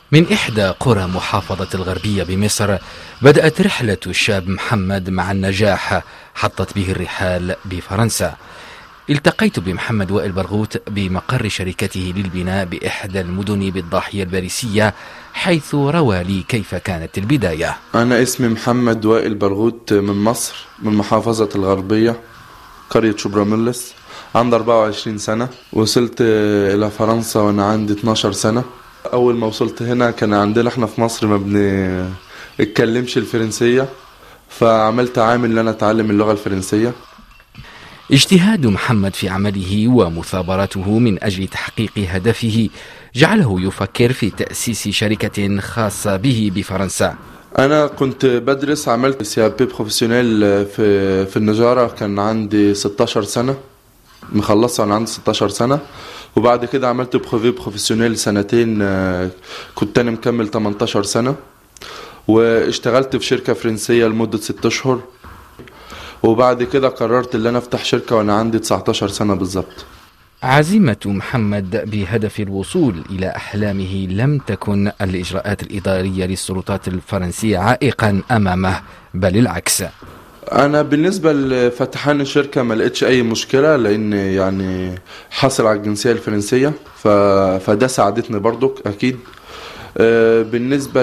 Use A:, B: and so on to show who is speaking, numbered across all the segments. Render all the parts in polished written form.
A: من إحدى قرى محافظة الغربية بمصر بدأت رحلة الشاب محمد مع النجاح حطت به الرحال بفرنسا. التقيت بمحمد وائل برغوت بمقر شركته للبناء بإحدى المدن بالضاحية الباريسية، حيث روى لي كيف كانت البداية.
B: أنا اسمي محمد وائل برغوت من مصر، من محافظة الغربية، قرية شبرا-ملس. عندي 24 سنة. وصلت إلى فرنسا وأنا عندي 12 سنة. أول ما وصلت هنا كان عندنا احنا في مصر ما بنتكلمش الفرنسية، فعملت عامل ان انا اتعلم اللغة الفرنسية.
A: اجتهاد محمد في عمله ومثابرته من أجل تحقيق هدفه جعله يفكر في تأسيس شركة خاصة به بفرنسا.
B: أنا كنت بدرس، عملت CAP بروفيسيونيل في النجارة، كان عندي 16 سنة مخلصة، أنا عندي 16 سنة. وبعد كده عملت بروفيسيونيل سنتين، كنت أنا مكمل 18 سنة. واشتغلت في شركة فرنسية لمدة 6 أشهر. وبعد كده قررت ان انا افتح شركة وانا عندي 19 سنة بالظبط.
A: عزيمة محمد بهدف الوصول إلى أحلامه لم تكن الإجراءات الإدارية للسلطات الفرنسية عائقا أمامه، بل العكس.
B: أنا بالنسبة لفتحان الشركة ما لقيتش أي مشكلة، لأن يعني حصل على الجنسية الفرنسية، فده ساعدتني برضو أكيد. بالنسبة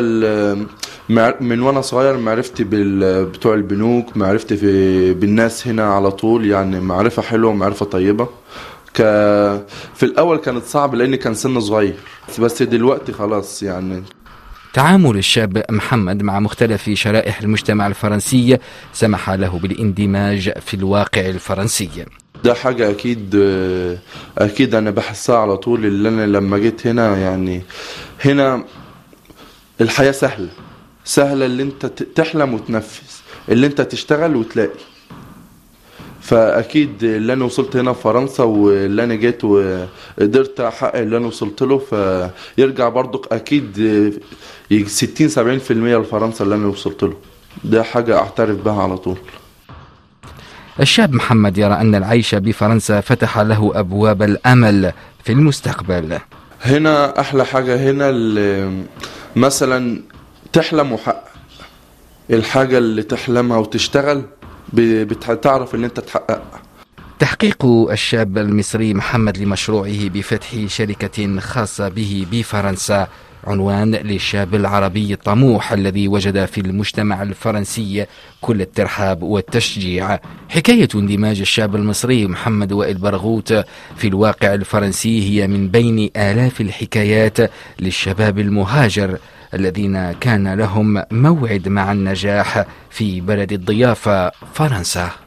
B: من وانا صغير معرفتي بتوع البنوك، معرفتي بالناس هنا على طول، يعني معرفة حلوة ومعرفة طيبة. في الأول كانت صعبة لأن كان سن صغير، بس دلوقتي خلاص يعني.
A: تعامل الشاب محمد مع مختلف شرائح المجتمع الفرنسي سمح له بالاندماج في الواقع الفرنسي.
B: ده حاجة أكيد أنا بحسها على طول، اللي أنا لما جيت هنا يعني هنا الحياة سهلة اللي انت تحلم وتنفذ، اللي انت تشتغل وتلاقي. فأكيد اللي أنا وصلت هنا في فرنسا واللي أنا جيت وقدرت أحقق اللي أنا وصلت له، فيرجع برضو أكيد 60-70% لفرنسا اللي أنا وصلت له. ده حاجة أعترف بها على طول.
A: الشاب محمد يرى أن العيش بفرنسا فتح له أبواب الأمل في المستقبل.
B: هنا أحلى حاجة هنا مثلا تحلم وحقق الحاجة اللي تحلمها وتشتغل بتعرف ان انت تحققها.
A: تحقيق الشاب المصري محمد لمشروعه بفتح شركة خاصة به بفرنسا عنوان للشاب العربي الطموح الذي وجد في المجتمع الفرنسي كل الترحاب والتشجيع. حكاية اندماج الشاب المصري محمد وائل برغوت في الواقع الفرنسي هي من بين آلاف الحكايات للشباب المهاجر الذين كان لهم موعد مع النجاح في بلد الضيافة فرنسا.